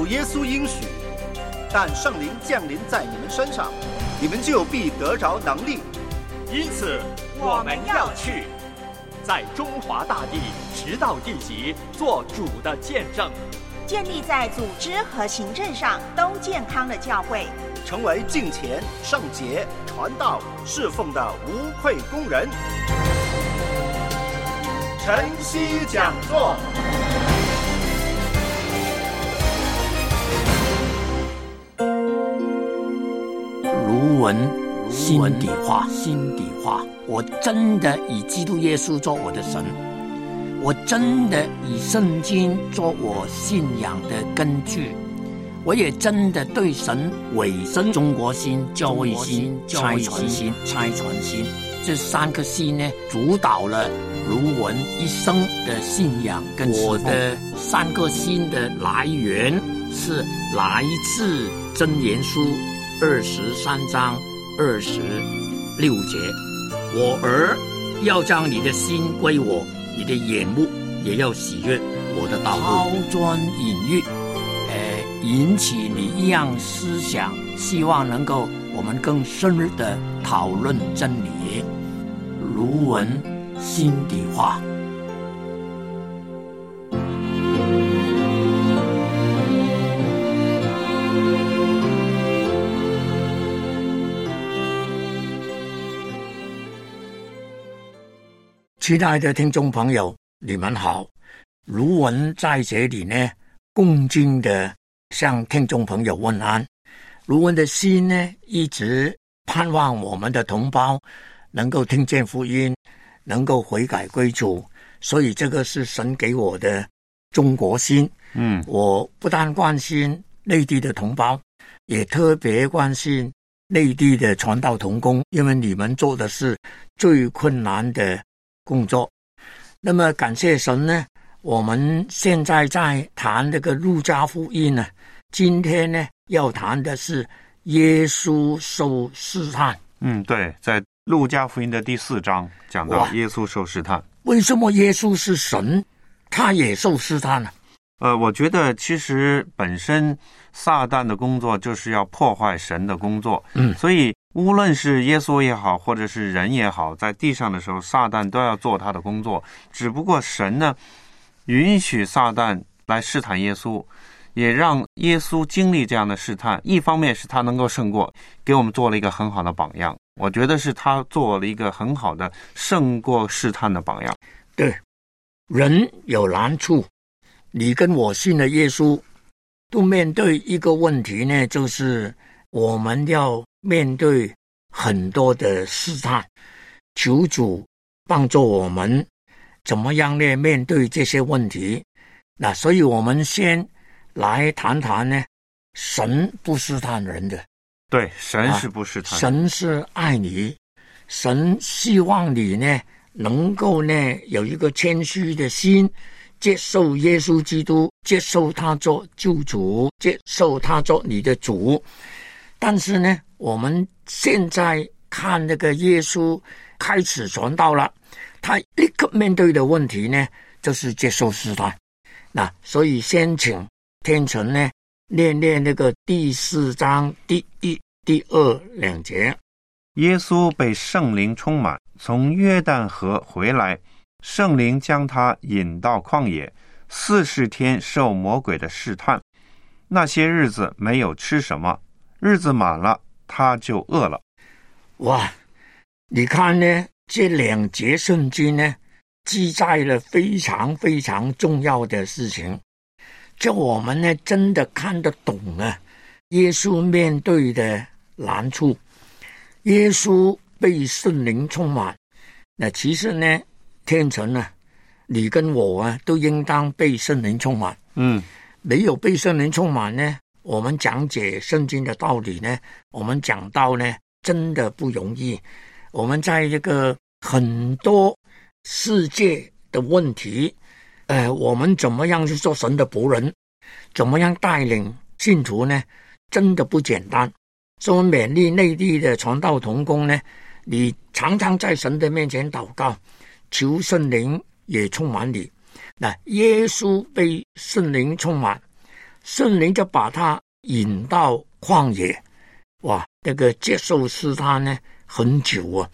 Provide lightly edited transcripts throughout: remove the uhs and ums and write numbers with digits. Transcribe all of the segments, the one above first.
耶稣应许，但圣灵降临在你们身上，你们就必得着能力。 因此我们要去，在中华大地直到地极做主的见证， 建立在组织和行政上都健康的教会， 成为敬虔、圣洁、传道、侍奉的无愧工人。晨曦讲座。 卢文心底话，我真的以基督耶稣做我的神，我真的以圣经做我信仰的根据，我也真的对神委身中国心、教会心、差传心这三颗心呢，主导了卢文一生的信仰跟我的三颗心的来源是来自箴言书23章26节，我儿要将你的心归我，你的眼目也要喜悦我的道路。抛砖引玉，引起你一样思想，希望能够我们更深入的讨论真理。卢文心底话。亲爱的听众朋友，你们好。卢文在这里呢，恭敬的向听众朋友问安。卢文的心呢，一直盼望我们的同胞能够听见福音，能够悔改归主，所以这个是神给我的中国心。我不但关心内地的同胞，也特别关心内地的传道同工，因为你们做的是最困难的工作。那么感谢神呢，我们现在在谈这个路加福音呢，今天呢要谈的是耶稣受试探。 对，在路加福音的第4章讲到耶稣受试探。 为什么耶稣是神，他也受试探呢？ 我觉得其实本身撒旦的工作就是要破坏神的工作，所以无论是耶稣也好，或者是人也好，在地上的时候，撒旦都要做他的工作。只不过神呢，允许撒旦来试探耶稣，也让耶稣经历这样的试探。一方面是他能够胜过，给我们做了一个很好的榜样。我觉得是他做了一个很好的胜过试探的榜样。 对，人有难处，你跟我信的耶稣都面对一个问题呢，就是我们要面对很多的试探，求主帮助我们怎么样呢面对这些问题。那所以我们先来谈谈呢，神不试探人的。 对，神是不试探， 神是爱你，神希望你呢能够呢有一个谦虚的心，接受耶稣基督，接受他做救主，接受他做你的主。但是呢，我们现在看那个耶稣开始传道了，他立刻面对的问题呢，就是接受试探。那所以先请天成呢念那个第4章第1、第2两节。 耶稣被圣灵充满，从约旦河回来，圣灵将他引到旷野，40天受魔鬼的试探。那些日子没有吃什么，日子满了，他就饿了。 哇，你看呢，这2节圣经呢，记载了非常非常重要的事情，叫我们呢真的看得懂啊，耶稣面对的难处。耶稣被圣灵充满，那其实呢，天成啊，你跟我啊，都应当被圣灵充满。没有被圣灵充满呢，我们讲解圣经的道理呢，我们讲到呢，真的不容易。我们在这个很多世界的问题，我们怎么样去做神的仆人，怎么样带领信徒呢，真的不简单。所以勉励内地的传道同工呢，你常常在神的面前祷告，求圣灵也充满你。那耶稣被圣灵充满圣灵就把他引到旷野，哇，那个接受试探呢很久啊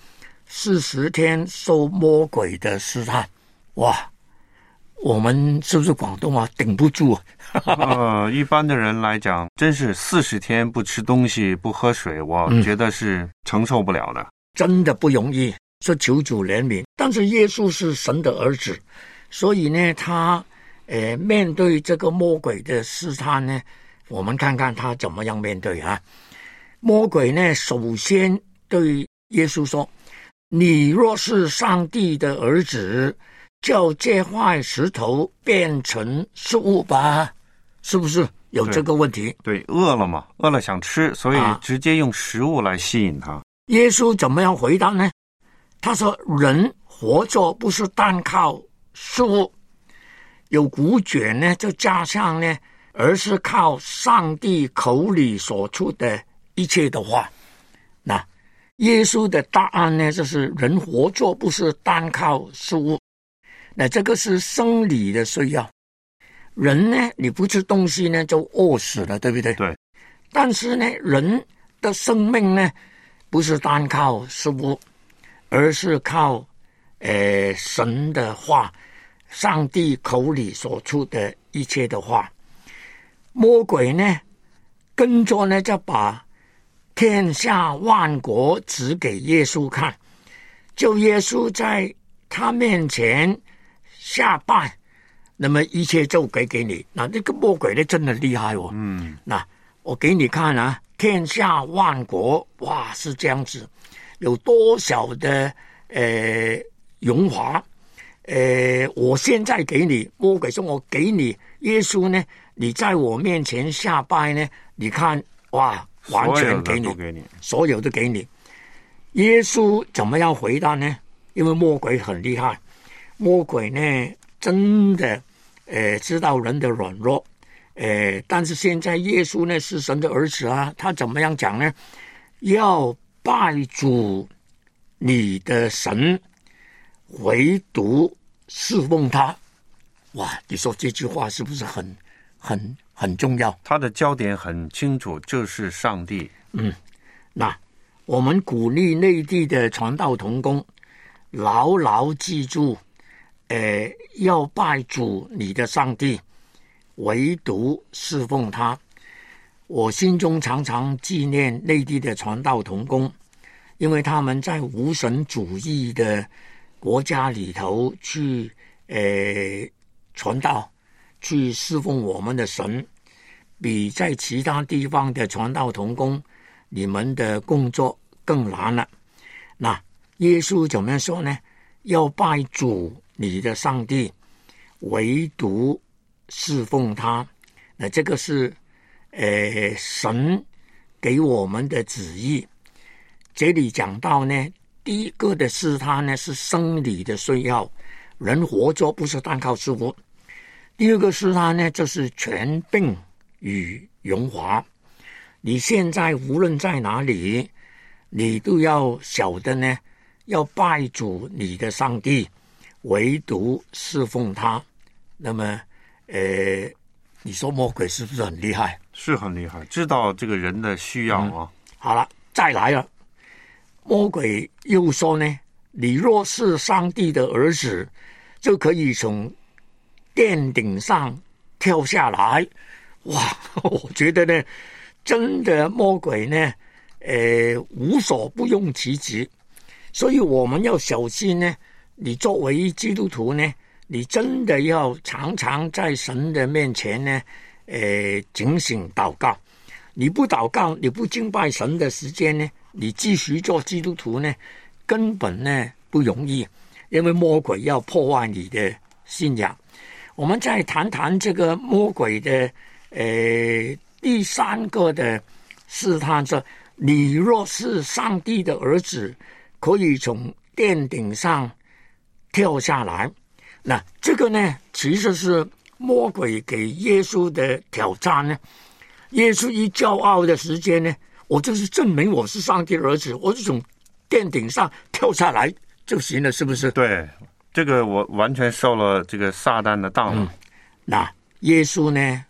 ，40天受魔鬼的试探，哇，我们是不是广东话顶不住啊？ 一般的人来讲，真是40天不吃东西不喝水，我觉得是承受不了的， 真的不容易。说求主怜悯，但是耶稣是神的儿子，所以呢，他面对这个魔鬼的试探呢，我们看看他怎么样面对啊。魔鬼呢，首先对耶稣说：“你若是上帝的儿子，叫这块石头变成食物吧。”是不是有这个问题？ 对，饿了嘛，饿了想吃，所以直接用食物来吸引他。 耶稣怎么样回答呢？他说：“人活着不是单靠食物，有古卷呢就加上呢，而是靠上帝口里所出的一切的话。”那耶稣的答案呢，就是人活着不是单靠食物，那这个是生理的需要。人呢，你不吃东西呢，就饿死了，对不对？ 对。 但是呢，人的生命呢，不是单靠食物，而是靠神的话，上帝口里所出的一切的话。魔鬼呢，跟着呢，就把天下万国指给耶稣看，就耶稣在他面前下拜，那么一切就给你。那这个魔鬼呢，真的厉害哦。那我给你看啊，天下万国，哇，是这样子，有多少的荣华？我现在给你，魔鬼说我给你，耶稣呢，你在我面前下拜呢，你看，哇，完全给你，所有都给你。耶稣怎么样回答呢？因为魔鬼很厉害，魔鬼呢真的知道人的软弱，但是现在耶稣呢是神的儿子啊，他怎么样讲呢？要拜主你的神，唯独侍奉他。哇，你说这句话是不是很重要？ 他的焦点很清楚，就是上帝。 那我们鼓励内地的传道同工牢牢记住，要拜主你的上帝，唯独侍奉他。我心中常常纪念内地的传道同工，因为他们在无神主义的国家里头去传道，去侍奉我们的神，比在其他地方的传道同工，你们的工作更难了。那耶稣怎么说呢？要拜主你的上帝，唯独侍奉他。那这个是神给我们的旨意。这里讲到呢，第一个的试探呢是生理的需要，人活着不是单靠食物。第二个试探呢，就是权柄与荣华。你现在无论在哪里，你都要晓得呢，要拜主你的上帝，唯独侍奉他。那么你说魔鬼是不是很厉害？ 是很厉害，知道这个人的需要啊。 好了，再来了。魔鬼又说呢，你若是上帝的儿子，就可以从殿顶上跳下来。哇，我觉得呢，真的魔鬼呢无所不用其极。所以我们要小心呢，你作为基督徒呢，你真的要常常在神的面前呢警醒祷告。你不祷告，你不敬拜神的时间呢，你继续做基督徒呢，根本呢不容易，因为魔鬼要破坏你的信仰。我们再谈谈这个魔鬼的第三个的试探，说你若是上帝的儿子，可以从殿顶上跳下来。那这个呢，其实是魔鬼给耶稣的挑战呢。耶稣一骄傲的时间呢，我就是证明我是上帝的儿子，我就从殿顶上跳下来就行了，是不是？ 对，这个我完全受了这个撒旦的当了。 那耶稣呢，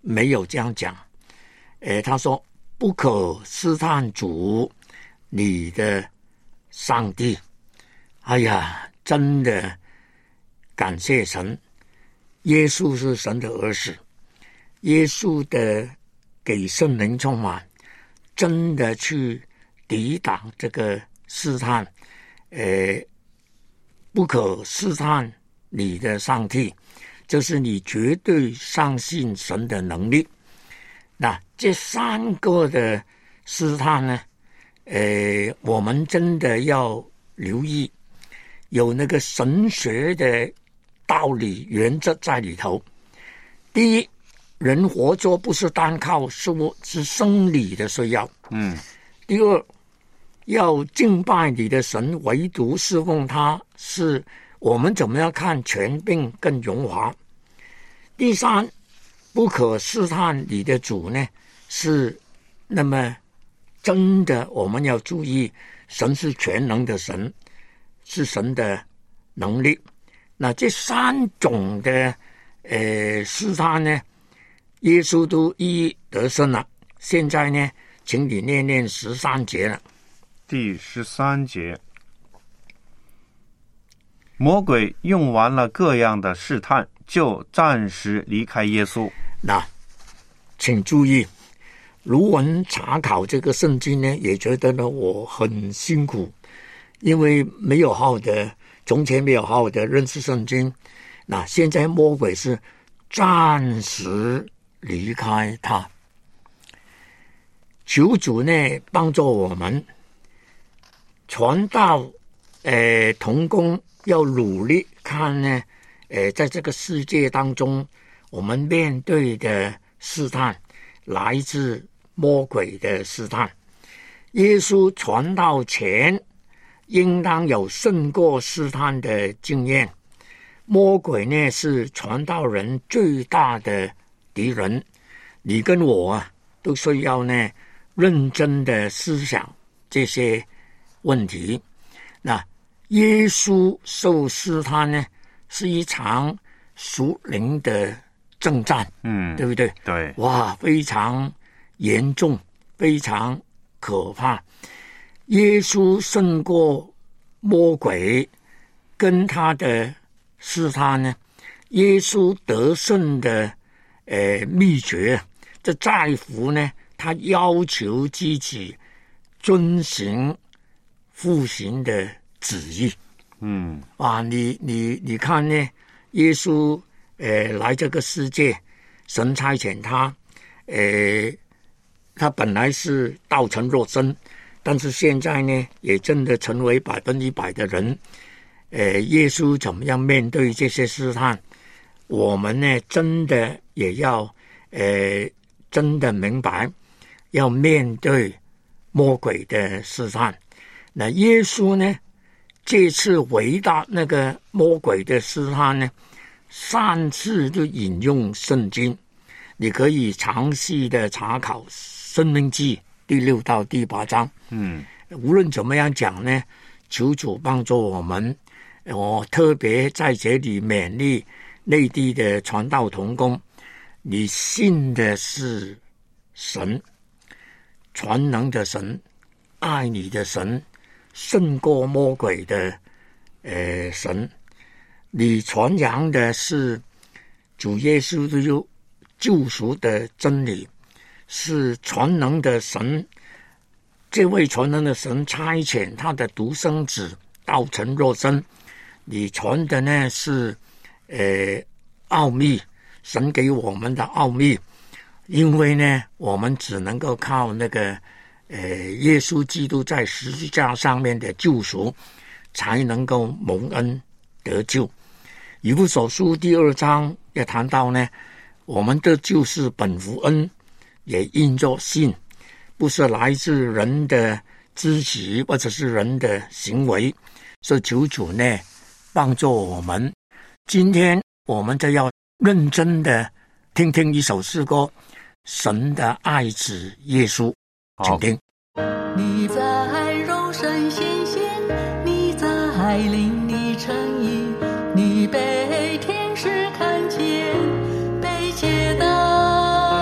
没有这样讲。他说不可试探主你的上帝。哎呀，真的感谢神，耶稣是神的儿子，耶稣的给圣灵充满，真的去抵挡这个试探。不可试探你的上帝，就是你绝对相信神的能力。那这3个的试探呢，我们真的要留意，有那个神学的道理原则在里头。第一，人活着不是单靠是生理的需要。第二，要敬拜你的神，唯独侍奉他，是我们怎么样看权柄更荣华。第三，不可试探你的主呢，是那么真的我们要注意，神是全能的神，是神的能力。那这3种的试探呢，耶稣都一一得胜了。现在呢，请你念13节了。 第13节，魔鬼用完了各样的试探，就暂时离开耶稣。 那请注意，卢文查考这个圣经呢，也觉得呢我很辛苦，因为没有好的，从前没有好的认识圣经。那现在魔鬼是暂时离开他，求主呢帮助我们传道同工要努力看呢，在这个世界当中，我们面对的试探来自魔鬼的试探。耶稣传道前应当有胜过试探的经验。魔鬼呢是传道人最大的敌人，你跟我啊都需要呢认真的思想这些问题。那耶稣受试探呢，是一场属灵的征战，对不对？ 对， 哇，非常严重，非常可怕。耶稣胜过魔鬼跟他的试探呢，耶稣得胜的秘诀，这在乎呢，他要求自己遵行父神的旨意。你看呢，耶稣来这个世界，神差遣他，他本来是道成肉身，但是现在呢，也真的成为100%的人。耶稣怎么样面对这些试探？我们呢，真的也要真的明白，要面对魔鬼的试探。那耶稣呢，这次回答那个魔鬼的试探呢，3次就引用圣经，你可以详细的查考申命记第6到第8章。无论怎么样讲呢，求主帮助我们。我特别在这里勉励内地的传道同工，你信的是神，全能的神，爱你的神，胜过魔鬼的神。你传扬的是主耶稣的救赎的真理，是全能的神。这位全能的神差遣他的独生子道成肉身。你传的呢是奥秘，神给我们的奥秘。因为呢，我们只能够靠那个耶稣基督在十字架上面的救赎，才能够蒙恩得救。以弗所书第2章也谈到呢，我们的救是本乎恩，也因着信，不是来自人的知识或者是人的行为。所以求主呢帮助我们。今天我们就要认真的听听一首诗歌，神的爱子耶稣，请听。 你在肉身显现，你在灵里称义，你被天使看见，被接纳，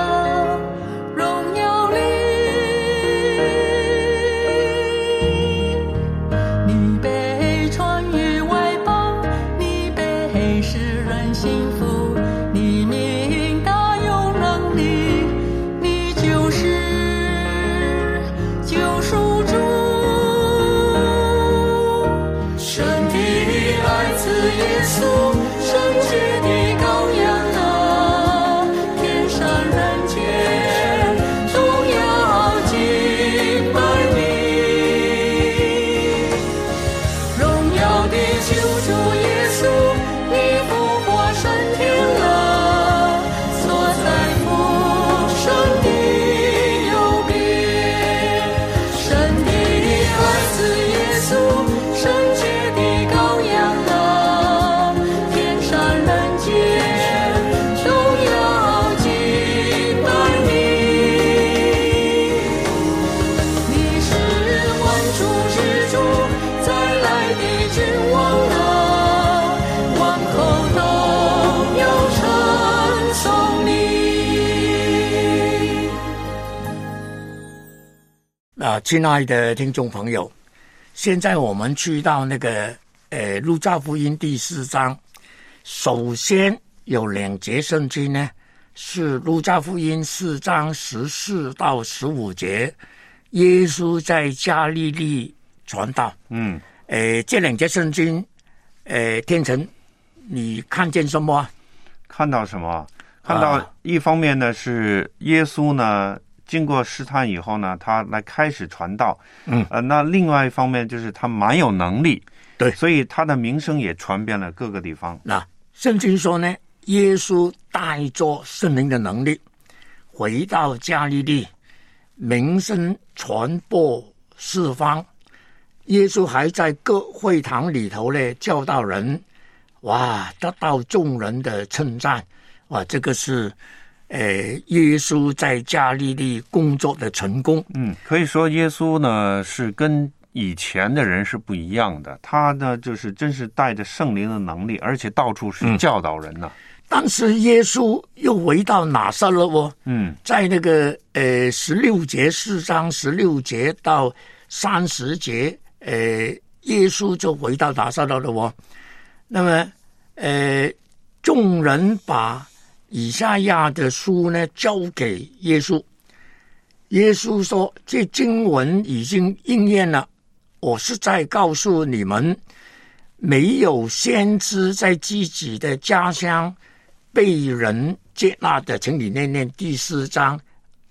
亲爱的听众朋友，现在我们去到那个路加福音第4章，首先有2节圣经呢，是路加福音4章14到15节，耶稣在加利利传道。这2节圣经，天成，你看见什么？ 看到什么？看到一方面呢，是耶稣呢经过试探以后呢，他来开始传道。那另外一方面就是他蛮有能力， 对， 所以他的名声也传遍了各个地方。 那圣经说呢，耶稣带着圣灵的能力回到加利利，名声传播四方。耶稣还在各会堂里头呢教导人，哇，得到众人的称赞。哇，这个是耶稣在加利利工作的成功。 可以说耶稣呢是跟以前的人是不一样的，他呢就是真是带着圣灵的能力，而且到处是教导人呢。 当时耶稣又回到拿撒勒哦，在那个16节4章16节到30节，耶稣就回到拿撒勒了哦。那么众人把以赛亚的书呢交给耶稣，耶稣说这经文已经应验了，我是在告诉你们，没有先知在自己的家乡被人接纳的。请你念念第4章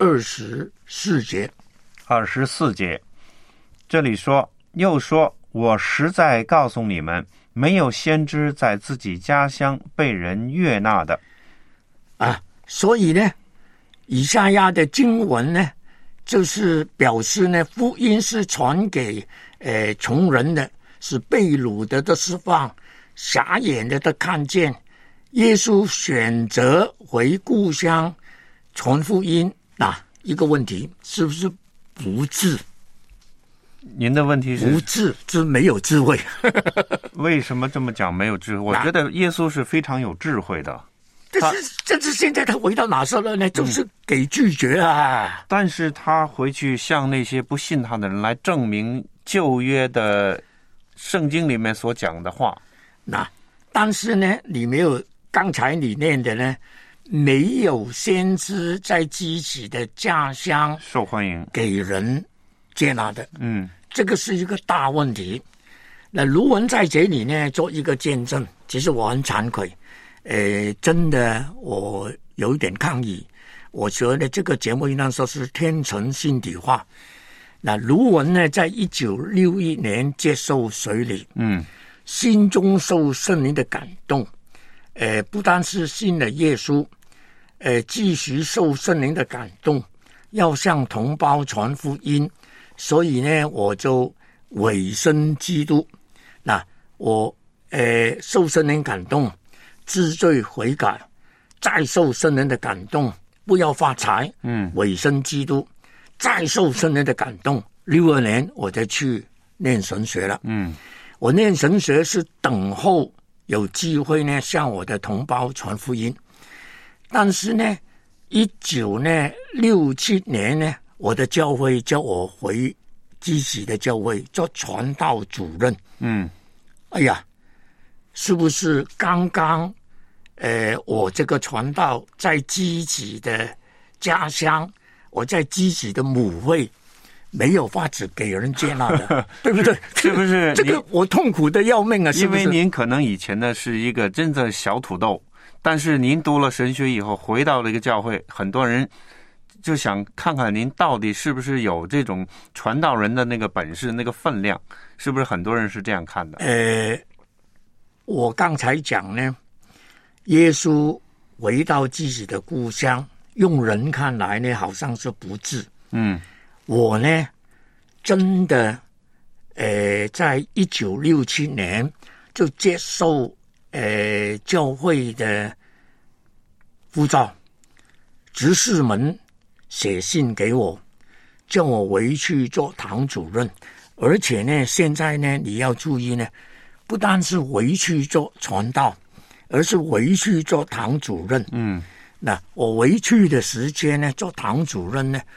24节。 24节这里说，又说，我实在告诉你们，没有先知在自己家乡被人悦纳的。 所以呢，以赛亚的经文呢，就是表示呢，福音是传给穷人的，是被掳的释放，瞎眼的看见。耶稣选择回故乡传福音。一个问题，是不是不智？ 您的问题是不智，就是没有智慧。 为什么这么讲没有智慧？我觉得耶稣是非常有智慧的。 这是现在他回到拿撒勒呢，就是给拒绝啊。 但是他回去向那些不信他的人来证明旧约的圣经里面所讲的话。 但是呢，你没有刚才你念的呢，没有先知在自己的家乡受欢迎， 给人接纳的。这个是一个大问题。那卢文在这里呢做一个见证，其实我很惭愧。真的我有一点抗议，我觉得这个节目应当说是天成心底话。那卢文呢在1961年接受水礼，心中受圣灵的感动，不单是信了耶稣，继续受圣灵的感动，要向同胞传福音，所以呢我就委身基督。那我受圣灵感动，知罪悔改，再受圣灵的感动，不要发财，委身基督，再受圣灵的感动。62年我就去念神学了。我念神学是等候有机会呢向我的同胞传福音。但是呢1967年呢，我的教会叫我回自己的教会做传道主任。哎呀，是不是刚刚我这个传道在自己的家乡，我在自己的母会没有法子给人接纳的，对不对？ 是不是？ 这个我痛苦的要命啊！是不是？ 因为您可能以前呢是一个真的小土豆，但是您读了神学以后回到了一个教会，很多人就想看看您到底是不是有这种传道人的那个本事、那个分量，是不是很多人是这样看的？ 我刚才讲呢，耶稣回到自己的故乡，用人看来呢好像是不智。我呢真的在1967年就接受教会的呼召，执事们写信给我，叫我回去做堂主任。而且呢现在呢你要注意呢，不单是回去做传道，而是回去做堂主任。那我回去的时间呢，做堂主任呢，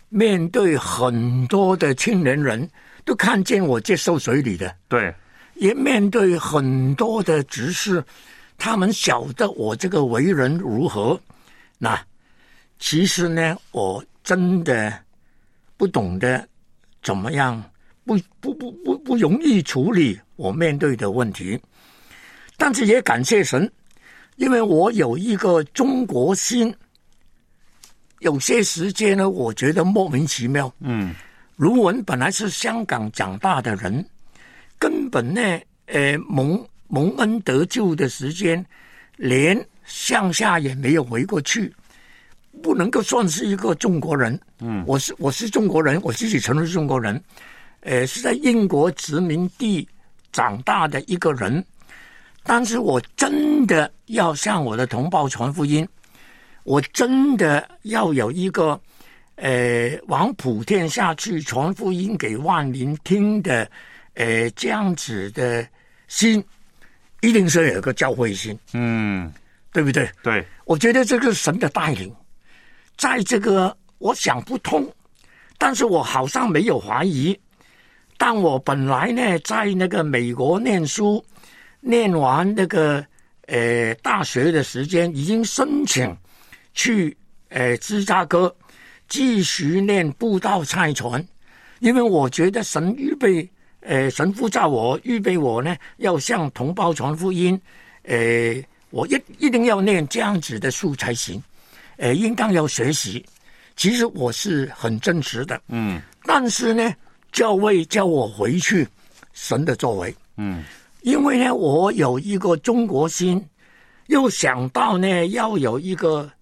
面对很多的青年人都看见我接受水礼的， 对， 也面对很多的执事，他们晓得我这个为人如何。那其实呢，我真的不懂得怎么样不容易处理我面对的问题，但是也感谢神，因为我有一个中国心。有些时间呢，我觉得莫名其妙。卢文本来是香港长大的人，根本呢，蒙恩得救的时间，连乡下也没有回过去，不能够算是一个中国人。我是中国人，我自己承认是中国人。是在英国殖民地长大的一个人，但是我真的要向我的同胞传福音。我真的要有一个往普天下去传福音给万民听的这样子的心，一定是有一个教会心，对不对？ 对， 我觉得这个神的带领，在这个我想不通，但是我好像没有怀疑。但我本来呢，在那个美国念书，念完那个大学的时间，已经申请去芝加哥继续念布道差传，因为我觉得神预备神呼召我，预备我呢要向同胞传福音，我一定要念这样子的书才行，应当要学习。其实我是很真实的，但是呢，教会叫我回去，神的作为，因为呢，我有一个中国心，又想到呢要有一个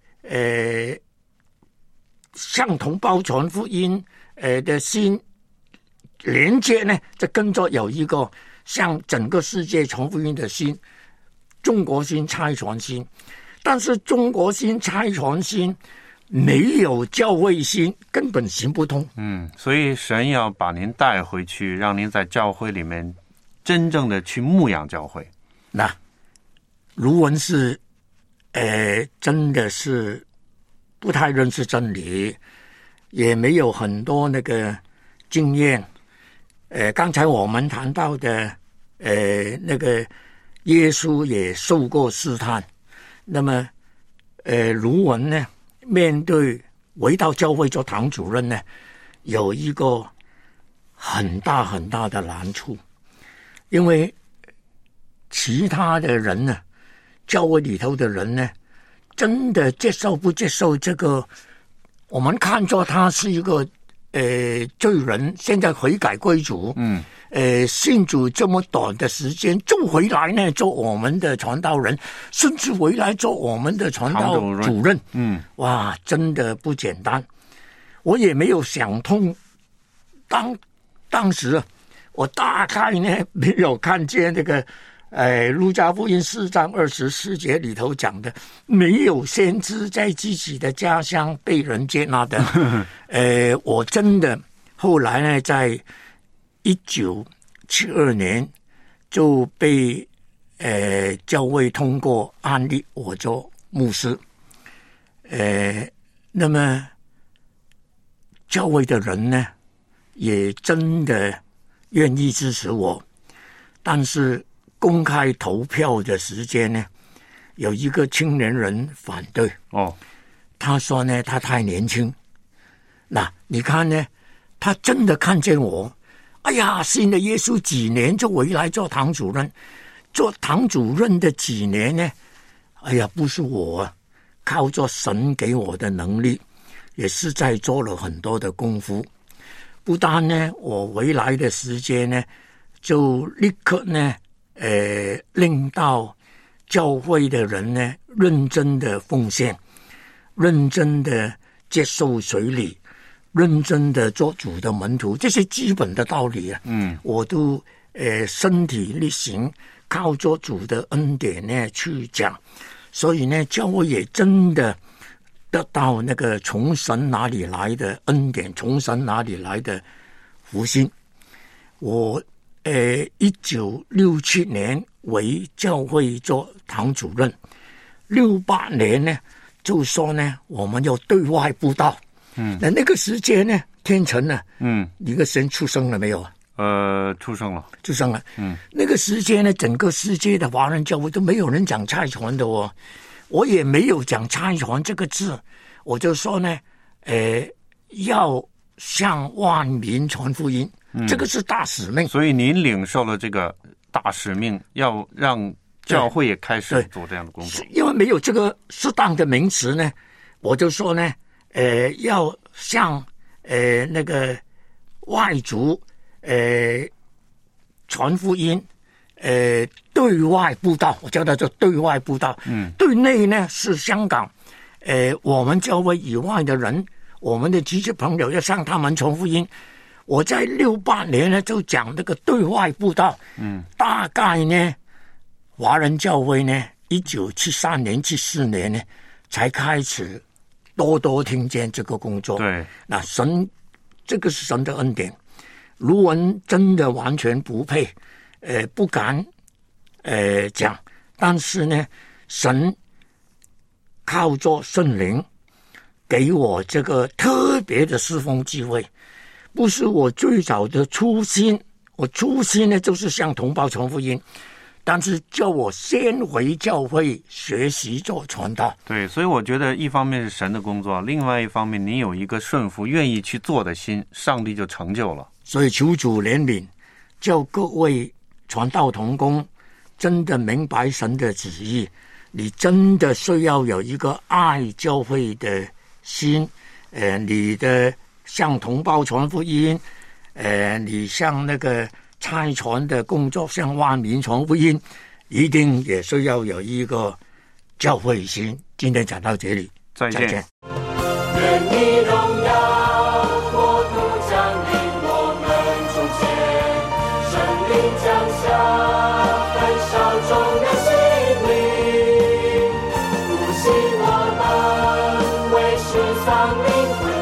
向同胞传福音的心连接呢，这跟着有一个向整个世界传福音的心，中国心差传心。但是中国心差传心没有教会心，根本行不通。 所以神要把您带回去，让您在教会里面真正的去牧养教会。 那卢文是真的是不太认识真理，也没有很多那个经验。刚才我们谈到的，那个耶稣也受过试探。那么，卢文呢，面对回到教会做堂主任呢，有一个很大很大的难处，因为其他的人呢，教会里头的人呢，真的接受不接受这个？我们看作他是一个罪人，现在悔改归主，信主这么短的时间就回来呢，做我们的传道人，甚至回来做我们的传道主任，哇，真的不简单。我也没有想通，当时我大概呢没有看见这个。路加福音4章24节里头讲的，没有先知在自己的家乡被人接纳的。我真的后来呢，在1972年就被教会通过安立我做牧师。那么教会的人呢，也真的愿意支持我，但是公开投票的时间呢，有一个青年人反对。他说呢，他太年轻。那你看呢，他真的看见我，哎呀，信了耶稣几年就回来做堂主任。做堂主任的几年呢，哎呀，不是我靠着神给我的能力，也是在做了很多的功夫。不但呢，我回来的时间呢，就立刻呢令到教会的人呢认真的奉献，认真的接受水礼，认真的做主的门徒，这些基本的道理啊，我都身体力行，靠着主的恩典呢去讲。所以呢，教会也真的得到那个从神哪里来的恩典，从神哪里来的福星。我1967年为教会做堂主任，68年呢就说呢我们要对外布道， 那个时间呢，天成呢，一个神出生了没有？ 出生了。 那个时间呢，整个世界的华人教会都没有人讲差传的哦，我也没有讲差传这个字，我就说呢，要向万民传福音，这个是大使命。 所以您领受了这个大使命，要让教会也开始做这样的工作。 因为没有这个适当的名词呢，我就说呢，要向那个外族传福音，对外布道，我叫它做对外布道。对内呢是香港，我们教会以外的人，我们的基督朋友要向他们传福音。我在68年呢就讲这个对外布道。大概呢，华人教会呢，1973年、74年呢才开始多听见这个工作。 对， 那神，这个是神的恩典。卢文真的完全不配，不敢讲，但是呢，神靠着圣灵给我这个特别的侍奉机会，不是我最早的初心，我初心呢就是向同胞传福音，但是叫我先回教会学习做传道。 对，所以我觉得一方面是神的工作，另外一方面你有一个顺服愿意去做的心，上帝就成就了。 所以求主怜悯，叫各位传道同工真的明白神的旨意，你真的需要有一个爱教会的心，你的向同胞传福音，你向那个差传的工作，向万民传福音，一定也需要有一个教会心。今天讲到这里， 再见。 愿你荣耀国度降临我们中间，圣灵降下焚烧众人心灵，复兴我们为世上灵魂。